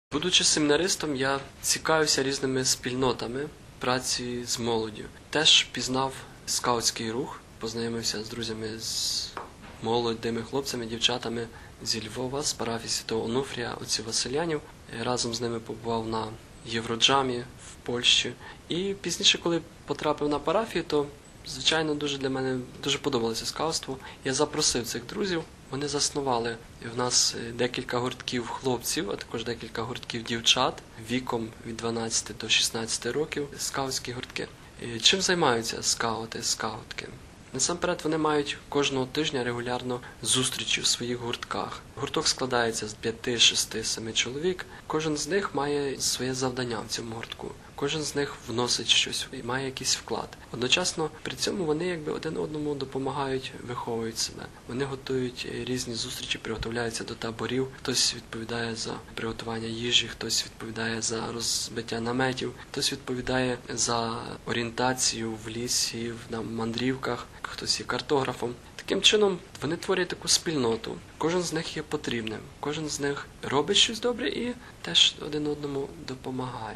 Будучи семінаристом, я цікавився різними спільнотами праці з молоддю. Теж пізнав скаутський рух, познайомився з друзями, з молодими хлопцями, дівчатами зі Львова, з парафії Святого Онуфрія, отців Василянів. Разом з ними побував на Євроджамі в Польщі. І пізніше, коли потрапив на парафію, то, звичайно, для мене дуже подобалося скаутство. Я запросив цих друзів. Вони заснували в нас декілька гуртків хлопців, а також декілька гуртків дівчат віком від 12 до 16 років, скаутські гуртки. Чим займаються скаути, скаутки? Насамперед, вони мають кожного тижня регулярно зустрічі в своїх гуртках. Гурток складається з 5, 6, 7 чоловік. Кожен з них має своє завдання в цьому гуртку. Кожен з них вносить щось і має якийсь вклад. Одночасно, при цьому вони один одному допомагають, виховують себе. Вони готують різні зустрічі, приготовляються до таборів. Хтось відповідає за приготування їжі, хтось відповідає за розбиття наметів, хтось відповідає за орієнтацію в лісі, на мандрівках, хтось є картографом. Таким чином, вони творять таку спільноту. Кожен з них є потрібним, кожен з них робить щось добре і теж один одному допомагає.